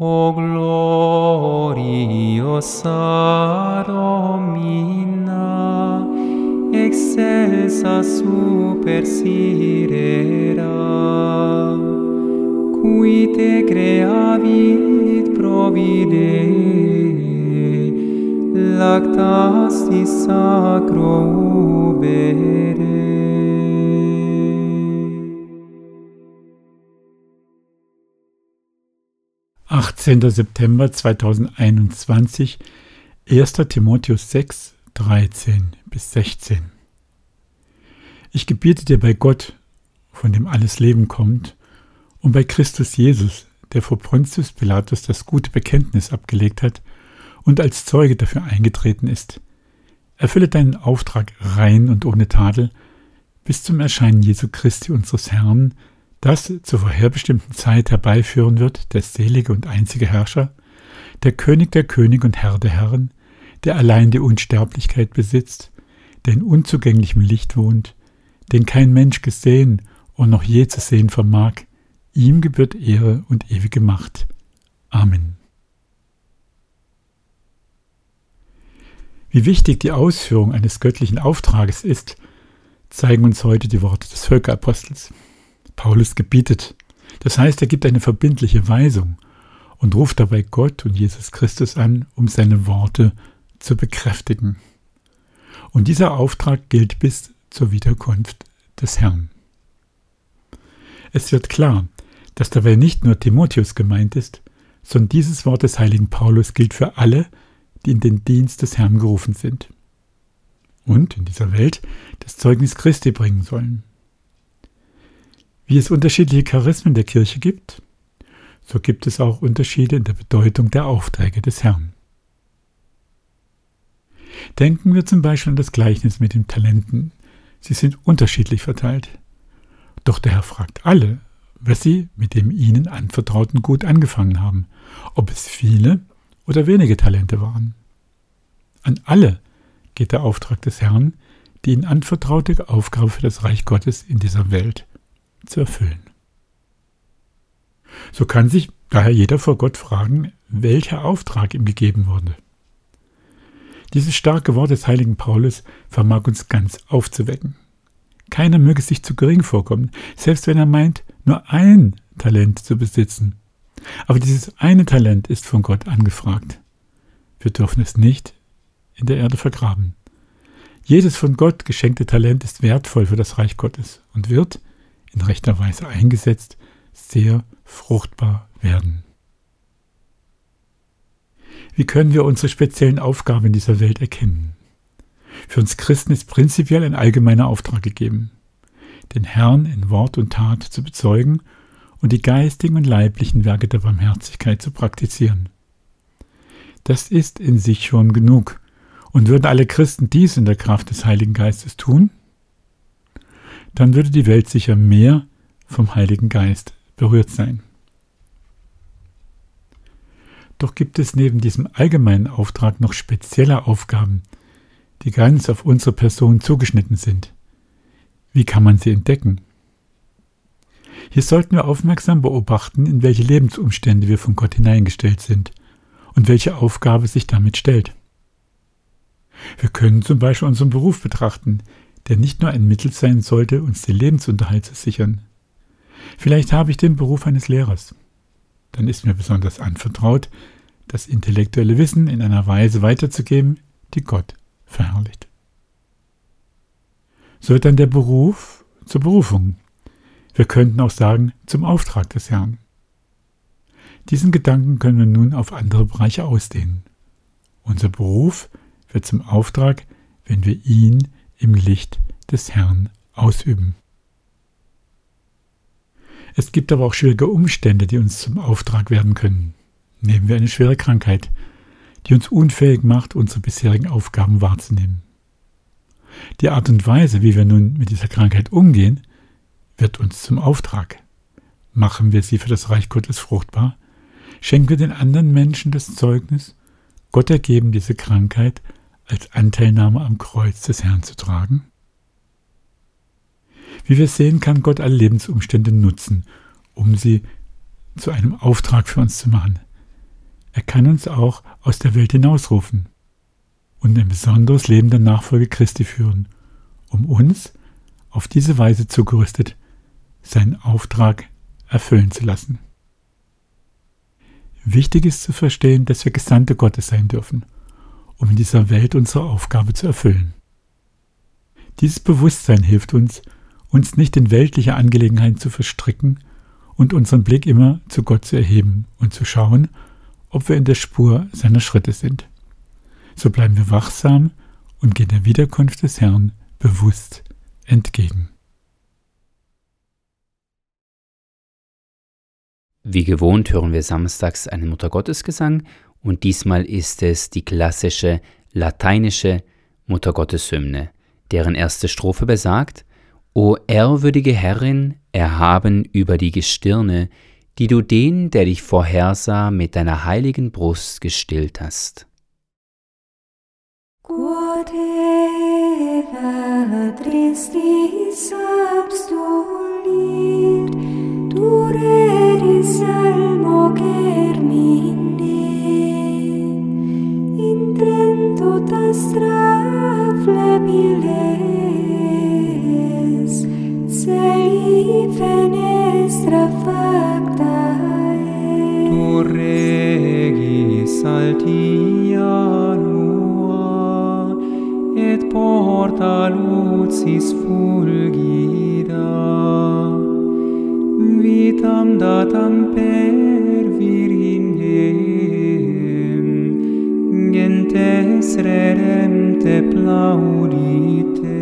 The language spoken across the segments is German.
O gloriosa Domina, excelsa super sirera, qui te creavit provide, lactasti sacro ubere. 18. September 2021, 1. Timotheus 6, 13-16. Ich gebiete dir bei Gott, von dem alles Leben kommt, und bei Christus Jesus, der vor Pontius Pilatus das gute Bekenntnis abgelegt hat und als Zeuge dafür eingetreten ist. Erfülle deinen Auftrag rein und ohne Tadel bis zum Erscheinen Jesu Christi unseres Herrn, das zur vorherbestimmten Zeit herbeiführen wird, der selige und einzige Herrscher, der König der Könige und Herr der Herren, der allein die Unsterblichkeit besitzt, der in unzugänglichem Licht wohnt, den kein Mensch gesehen und noch je zu sehen vermag. Ihm gebührt Ehre und ewige Macht. Amen. Wie wichtig die Ausführung eines göttlichen Auftrages ist, zeigen uns heute die Worte des Völkerapostels. Paulus gebietet, das heißt, er gibt eine verbindliche Weisung und ruft dabei Gott und Jesus Christus an, um seine Worte zu bekräftigen. Und dieser Auftrag gilt bis zur Wiederkunft des Herrn. Es wird klar, dass dabei nicht nur Timotheus gemeint ist, sondern dieses Wort des heiligen Paulus gilt für alle, die in den Dienst des Herrn gerufen sind und in dieser Welt das Zeugnis Christi bringen sollen. Wie es unterschiedliche Charismen der Kirche gibt, so gibt es auch Unterschiede in der Bedeutung der Aufträge des Herrn. Denken wir zum Beispiel an das Gleichnis mit den Talenten. Sie sind unterschiedlich verteilt. Doch der Herr fragt alle, was sie mit dem ihnen anvertrauten Gut angefangen haben, ob es viele oder wenige Talente waren. An alle geht der Auftrag des Herrn, die ihnen anvertraute Aufgabe für das Reich Gottes in dieser Welt zu erfüllen. So kann sich daher jeder vor Gott fragen, welcher Auftrag ihm gegeben wurde. Dieses starke Wort des heiligen Paulus vermag uns ganz aufzuwecken. Keiner möge sich zu gering vorkommen, selbst wenn er meint, nur ein Talent zu besitzen. Aber dieses eine Talent ist von Gott angefragt. Wir dürfen es nicht in der Erde vergraben. Jedes von Gott geschenkte Talent ist wertvoll für das Reich Gottes und wird, in rechter Weise eingesetzt, sehr fruchtbar werden. Wie können wir unsere speziellen Aufgaben in dieser Welt erkennen? Für uns Christen ist prinzipiell ein allgemeiner Auftrag gegeben, den Herrn in Wort und Tat zu bezeugen und die geistigen und leiblichen Werke der Barmherzigkeit zu praktizieren. Das ist in sich schon genug. Und würden alle Christen dies in der Kraft des Heiligen Geistes tun, dann würde die Welt sicher mehr vom Heiligen Geist berührt sein. Doch gibt es neben diesem allgemeinen Auftrag noch spezielle Aufgaben, die ganz auf unsere Person zugeschnitten sind. Wie kann man sie entdecken? Hier sollten wir aufmerksam beobachten, in welche Lebensumstände wir von Gott hineingestellt sind und welche Aufgabe sich damit stellt. Wir können zum Beispiel unseren Beruf betrachten, der nicht nur ein Mittel sein sollte, uns den Lebensunterhalt zu sichern. Vielleicht habe ich den Beruf eines Lehrers. Dann ist mir besonders anvertraut, das intellektuelle Wissen in einer Weise weiterzugeben, die Gott verherrlicht. So wird dann der Beruf zur Berufung. Wir könnten auch sagen, zum Auftrag des Herrn. Diesen Gedanken können wir nun auf andere Bereiche ausdehnen. Unser Beruf wird zum Auftrag, wenn wir ihn im Licht des Herrn ausüben. Es gibt aber auch schwierige Umstände, die uns zum Auftrag werden können. Nehmen wir eine schwere Krankheit, die uns unfähig macht, unsere bisherigen Aufgaben wahrzunehmen. Die Art und Weise, wie wir nun mit dieser Krankheit umgehen, wird uns zum Auftrag. Machen wir sie für das Reich Gottes fruchtbar? Schenken wir den anderen Menschen das Zeugnis, Gott ergeben diese Krankheit als Anteilnahme am Kreuz des Herrn zu tragen? Wie wir sehen, kann Gott alle Lebensumstände nutzen, um sie zu einem Auftrag für uns zu machen. Er kann uns auch aus der Welt hinausrufen und ein besonderes Leben der Nachfolge Christi führen, um uns auf diese Weise zugerüstet seinen Auftrag erfüllen zu lassen. Wichtig ist zu verstehen, dass wir Gesandte Gottes sein dürfen, um in dieser Welt unsere Aufgabe zu erfüllen. Dieses Bewusstsein hilft uns, uns nicht in weltliche Angelegenheiten zu verstricken und unseren Blick immer zu Gott zu erheben und zu schauen, ob wir in der Spur seiner Schritte sind. So bleiben wir wachsam und gehen der Wiederkunft des Herrn bewusst entgegen. Wie gewohnt hören wir samstags einen Muttergottesgesang und diesmal ist es die klassische lateinische Muttergotteshymne, deren erste Strophe besagt: O ehrwürdige Herrin, erhaben über die Gestirne, die du den, der dich vorhersah, mit deiner heiligen Brust gestillt hast. Quod eva tristis abstulit, dureris almo germine, intrento tastra flebiles, celi fenestra factae. Tu regis altia lua, et porta lucis fulgida, vitam datam per virginem, gentes redempte plaudite.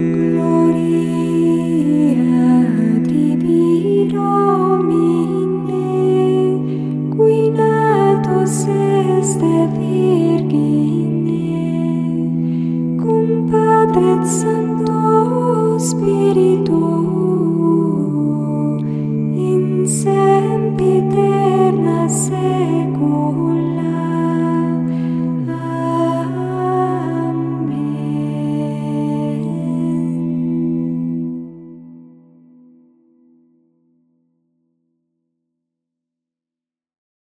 Gloria tibi Domine, qui natus este Virgine, cum Padre et Sancto Spiritu